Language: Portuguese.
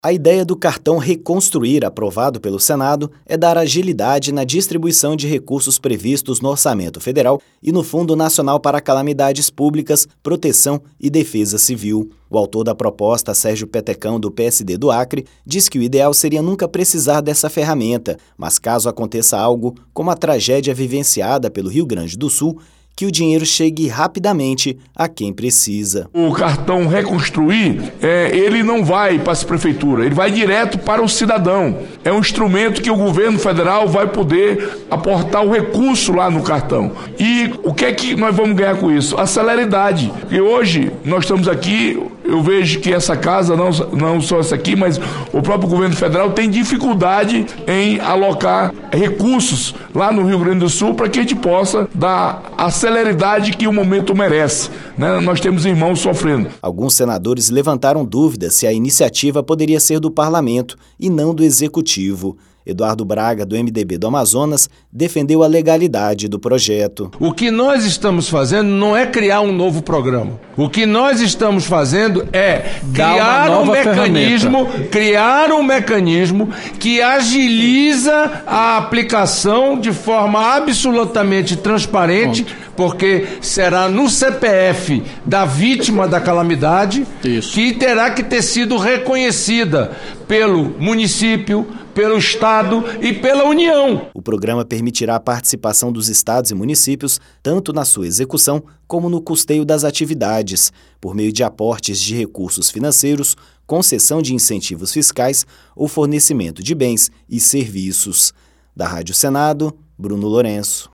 A ideia do cartão Reconstruir, aprovado pelo Senado, é dar agilidade na distribuição de recursos previstos no Orçamento Federal e no Fundo Nacional para Calamidades Públicas, Proteção e Defesa Civil. O autor da proposta, Sérgio Petecão, do PSD do Acre, diz que o ideal seria nunca precisar dessa ferramenta, mas caso aconteça algo, como a tragédia vivenciada pelo Rio Grande do Sul, que o dinheiro chegue rapidamente a quem precisa. O cartão Reconstruir, ele não vai para as prefeituras, ele vai direto para o cidadão. É um instrumento que o governo federal vai poder aportar o recurso lá no cartão. E o que é que nós vamos ganhar com isso? A celeridade. E hoje nós estamos aqui, eu vejo que essa casa, não só essa aqui, mas o próprio governo federal tem dificuldade em alocar recursos lá no Rio Grande do Sul para que a gente possa dar a celeridade que o momento merece, né? Nós temos irmãos sofrendo. Alguns senadores levantaram dúvidas se a iniciativa poderia ser do parlamento e não do executivo. Eduardo Braga, do MDB do Amazonas, defendeu a legalidade do projeto. O que nós estamos fazendo não é criar um novo programa. O que nós estamos fazendo é criar um mecanismo que agiliza a aplicação de forma absolutamente transparente, porque será no CPF da vítima da calamidade que terá que ter sido reconhecida pelo município, pelo Estado e pela União. O programa permitirá a participação dos estados e municípios, tanto na sua execução como no custeio das atividades, por meio de aportes de recursos financeiros, concessão de incentivos fiscais ou fornecimento de bens e serviços. Da Rádio Senado, Bruno Lourenço.